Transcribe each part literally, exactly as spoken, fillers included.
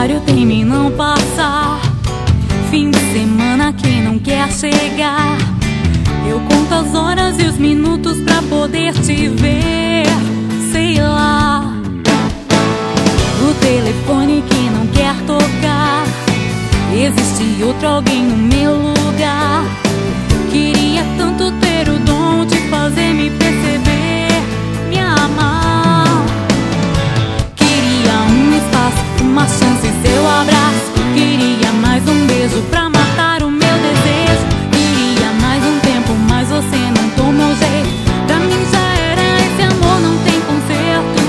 horário teme em não passar. Fim de semana que não quer chegar. Eu conto as horas e os minutos pra poder te ver. Sei lá, o telefone que não quer tocar. Existe outro alguém no meu lugar. Queria tanto ter o dom de fazer me perceber, me amar. Queria um espaço, uma chance, seu abraço. Queria mais um beijo pra matar o meu desejo. Queria mais um tempo, mas você não tomou jeito. Pra mim já era, esse amor não tem conserto.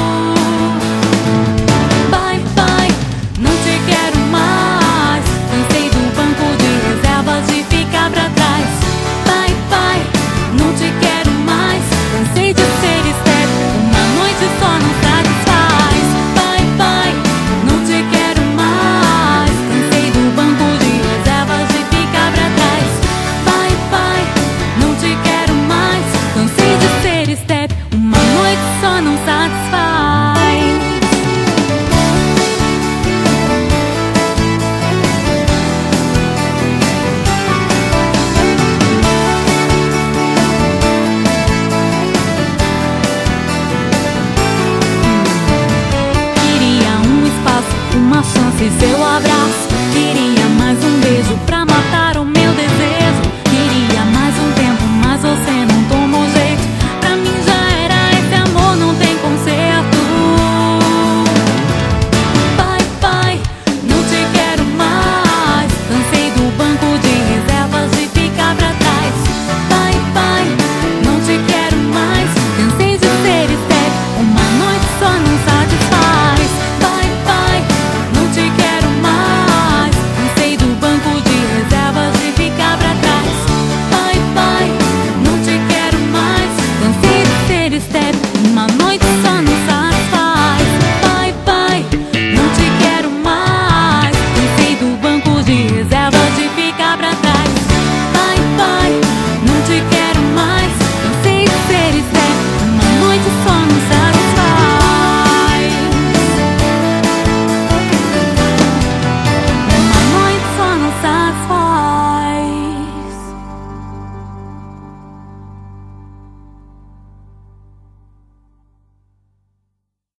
Bye, bye, não te quero mais. Cansei do banco de reservas de ficar pra trás. Bye, bye, não te quero mais. Cansei de ser estéril, uma noite só não satisfaz. Bye, bye, não te quero mais. Cansei do banco de reservas de ficar pra trás. Bye, bye, não te quero mais. Cansei de ser estéril, uma noite só não satisfaz. Queria um espaço, uma chance, seu abraço.